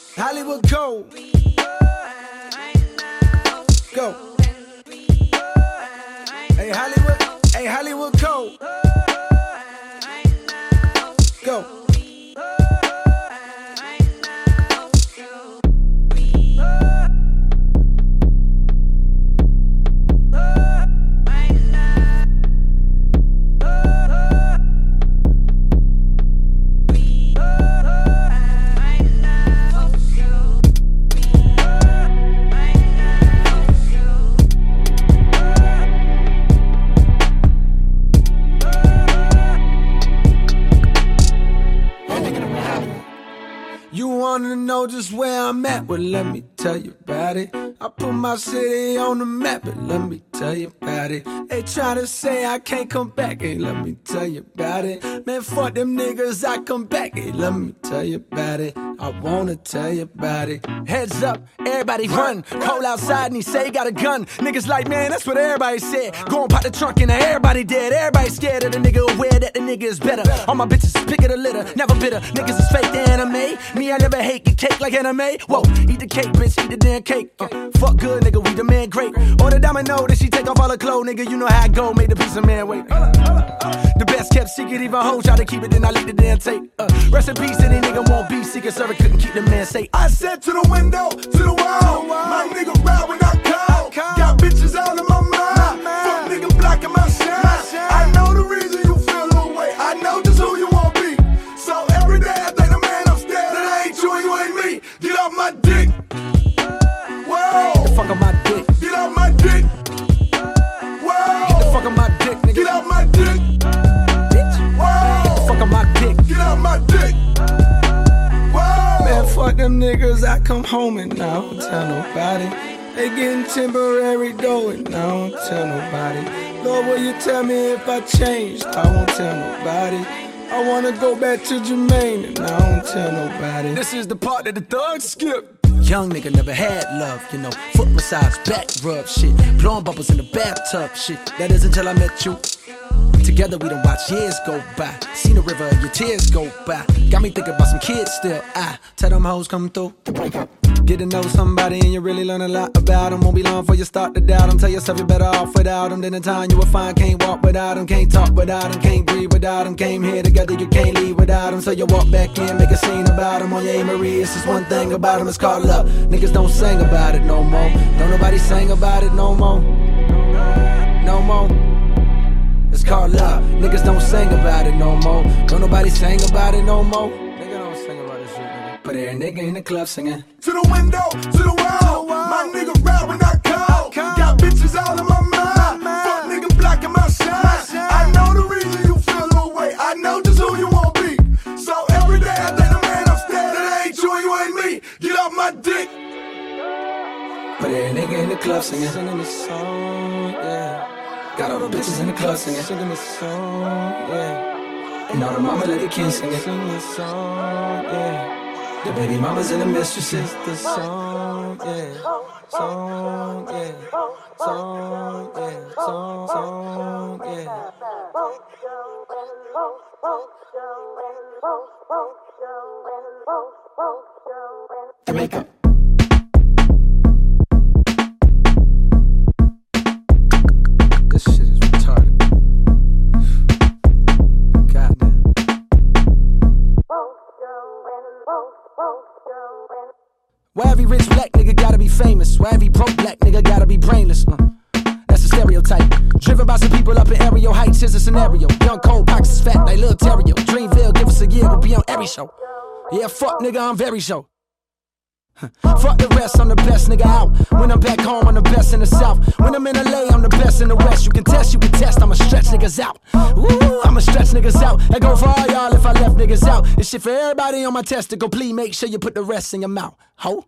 Hollywood Code. Go. Hey Hollywood Code. Go. You wanna know just where I'm at? Well, let me tell you about it. I put my city on the map, but let me tell you about it. They try to say I can't come back, hey, let me tell you about it. Man, fuck them niggas, I come back, hey, let me tell you about it. I wanna tell you about it. Heads up, everybody run. Cole outside and he say he got a gun. Niggas like, man, that's what everybody said. Go and pop the trunk and everybody dead. Everybody scared of the nigga, aware that the nigga is better. All my bitches pick of the litter, never bitter. Niggas is fake the anime. Me, I never hate, get cake like anime. Whoa, eat the cake, bitch, eat the damn cake. Fuck good, nigga, we the man great. Order domino, then she take off all her clothes, nigga. You know how I go, made the piece of man wait. The best kept secret, even hoes try to keep it, then I leak the damn tape. Rest in peace, any nigga won't be secret server, couldn't keep the man safe. I said to the window, to the wall, my nigga ride when I call. Got bitches out of my mind, fuck nigga blocking my shine. I know the reason you feel the way, I know just who you want be. So every day I think the man upstairs, that ain't you and you ain't me. Get off my dick. Whoa. Get the fuck on my dick. Get off my dick. Whoa. Get the fuck on my dick, nigga. Get off my dick. Bitch. Whoa. Get the fuck on my dick. Get off my dick. Whoa. Man, fuck them niggas, I come home and I don't tell nobody. They getting temporary dough and I don't tell nobody. Lord, will you tell me if I changed? I won't tell nobody. I wanna go back to Jermaine and I don't tell nobody. This is the part that the thugs skip. Young nigga never had love, you know. Foot massage, back rub shit. Blowing bubbles in the bathtub shit. That is until I met you. Together we done watch years go by. Seen the river, your tears go by. Got me thinking about some kids still. I tell them hoes come through to break up. Get to know somebody and you really learn a lot about them. Won't be long before you start to doubt them. Tell yourself you're better off without them. Then in time you will find can't walk without them. Can't talk without them, can't breathe without them. Came here together, you can't leave without them. So you walk back in, make a scene about them. On your A-Marie, it's just one thing about them, it's called love. Niggas don't sing about it no more. Don't nobody sing about it no more. No more. It's called love. Niggas don't sing about it no more. Don't nobody sing about it no more. Nigga don't sing about this shit, nigga. But every nigga in the club singing. To the window, to the wall. My nigga ride when I call. Got bitches all in my mind. Fuck nigga blocking my shine. I know the reason you feel the way. I know just who you want be. So every day I think the man upstairs, that ain't you and you ain't me. Get off my dick. But every nigga in the club singing. Singing the song, yeah. Got all the bitches in the club singing. Singing the song, yeah. And all the mama let the kids singing. Singing the song, yeah. The baby mamas and the mistresses. The song, yeah. Song, yeah. Song, yeah. Song, yeah. Jamaica. This shit is retarded. Goddamn. Why every rich black nigga gotta be famous? Why every broke black nigga gotta be brainless? That's a stereotype. Driven by some people up in Aerial Heights is a scenario. Young cold pockets is fat like Lil Terrio. Dreamville, give us a year, we'll be on every show. Yeah, fuck nigga, I'm very show. Fuck the rest, I'm the best nigga out. When I'm back home, I'm the best in the South. When I'm in LA, I'm the best in the West. You can test, I'ma stretch niggas out. Ooh, I'ma stretch niggas out. That go for all y'all if I left niggas out. This shit for everybody on my testicle. Please make sure you put the rest in your mouth. Ho.